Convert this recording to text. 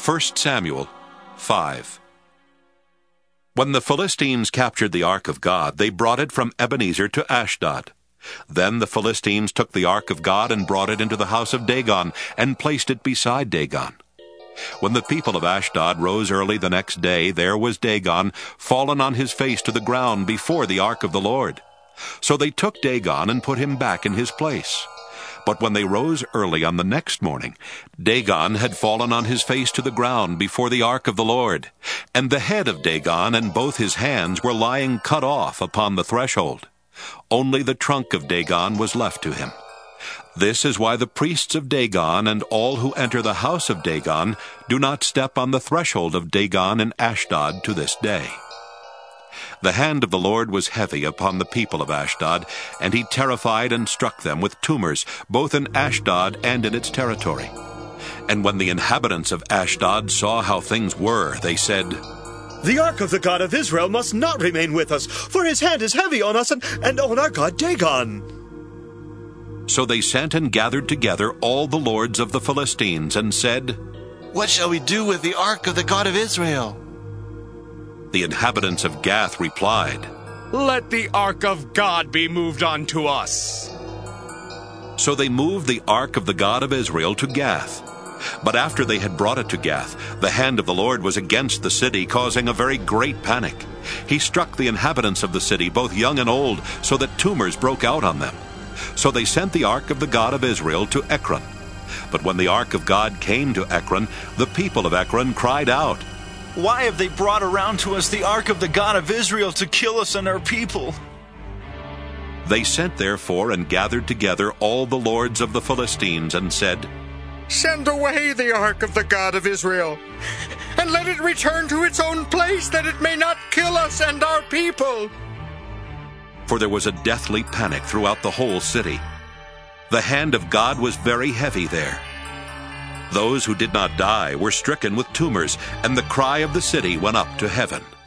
1 Samuel 5. When the Philistines captured the ark of God, they brought it from Ebenezer to Ashdod. Then the Philistines took the ark of God and brought it into the house of Dagon, and placed it beside Dagon. When the people of Ashdod rose early the next day, there was Dagon fallen on his face to the ground before the ark of the Lord. So they took Dagon and put him back in his place. But when they rose early on the next morning, Dagon had fallen on his face to the ground before the ark of the Lord, and the head of Dagon and both his hands were lying cut off upon the threshold. Only the trunk of Dagon was left to him. This is why the priests of Dagon and all who enter the house of Dagon do not step on the threshold of Dagon in Ashdod to this day. The hand of the Lord was heavy upon the people of Ashdod, and he terrified and struck them with tumors, both in Ashdod and in its territory. And when the inhabitants of Ashdod saw how things were, they said, "The ark of the God of Israel must not remain with us, for his hand is heavy on us and on our god Dagon." So they sent and gathered together all the lords of the Philistines, and said, "What shall we do with the ark of the God of Israel?" The inhabitants of Gath replied, "Let the ark of God be moved on to us." So they moved the ark of the God of Israel to Gath. But after they had brought it to Gath, the hand of the Lord was against the city, causing a very great panic. He struck the inhabitants of the city, both young and old, so that tumors broke out on them. So they sent the ark of the God of Israel to Ekron. But when the ark of God came to Ekron, the people of Ekron cried out, "Why have they brought around to us the ark of the God of Israel to kill us and our people?" They sent therefore and gathered together all the lords of the Philistines, and said, "Send away the ark of the God of Israel, and let it return to its own place, that it may not kill us and our people." For there was a deathly panic throughout the whole city. The hand of God was very heavy there. Those who did not die were stricken with tumors, and the cry of the city went up to heaven.